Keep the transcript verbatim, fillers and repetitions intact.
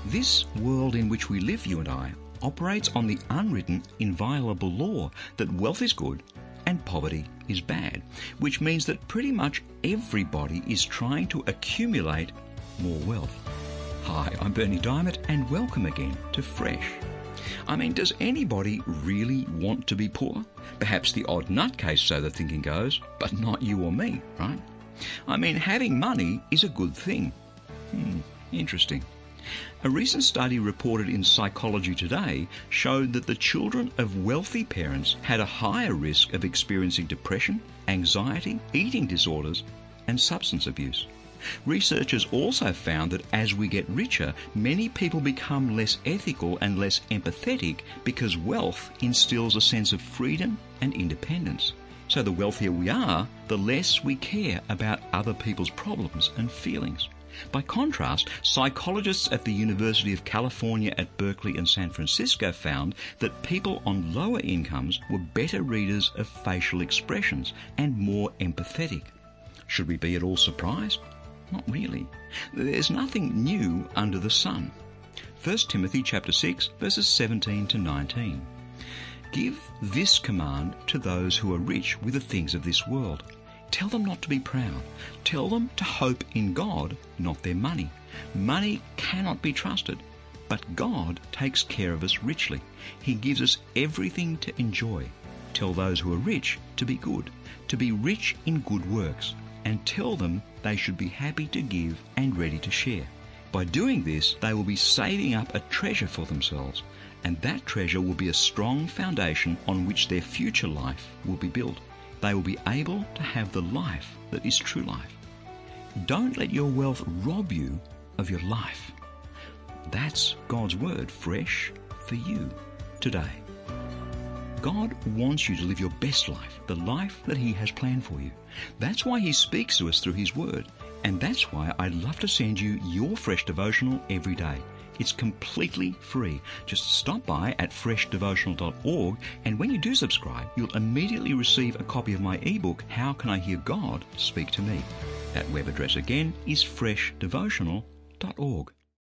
This world in which we live, you and I, operates on the unwritten, inviolable law that wealth is good and poverty is bad, which means that pretty much everybody is trying to accumulate more wealth. Hi, I'm Berni Dymet, and welcome again to Fresh. I mean, does anybody really want to be poor? Perhaps the odd nutcase, so the thinking goes, but not you or me, right? I mean, having money is a good thing. Hmm, interesting. A recent study reported in Psychology Today showed that the children of wealthy parents had a higher risk of experiencing depression, anxiety, eating disorders, and substance abuse. Researchers also found that as we get richer, many people become less ethical and less empathetic because wealth instills a sense of freedom and independence. So the wealthier we are, the less we care about other people's problems and feelings. By contrast, psychologists at the University of California at Berkeley and San Francisco found that people on lower incomes were better readers of facial expressions and more empathetic. Should we be at all surprised? Not really. There's nothing new under the sun. First Timothy chapter six, verses seventeen to nineteen. Give this command to those who are rich with the things of this world. Tell them not to be proud. Tell them to hope in God, not their money. Money cannot be trusted, but God takes care of us richly. He gives us everything to enjoy. Tell those who are rich to be good, to be rich in good works, and tell them they should be happy to give and ready to share. By doing this, they will be saving up a treasure for themselves, and that treasure will be a strong foundation on which their future life will be built. They will be able to have the life that is true life. Don't let your wealth rob you of your life. That's God's word, fresh for you today. God wants you to live your best life, the life that He has planned for you. That's why He speaks to us through His word, and that's why I'd love to send you your Fresh devotional every day. It's completely free. Just stop by at fresh devotional dot org, and when you do subscribe, you'll immediately receive a copy of my ebook, How Can I Hear God Speak to Me? That web address again is fresh devotional dot org.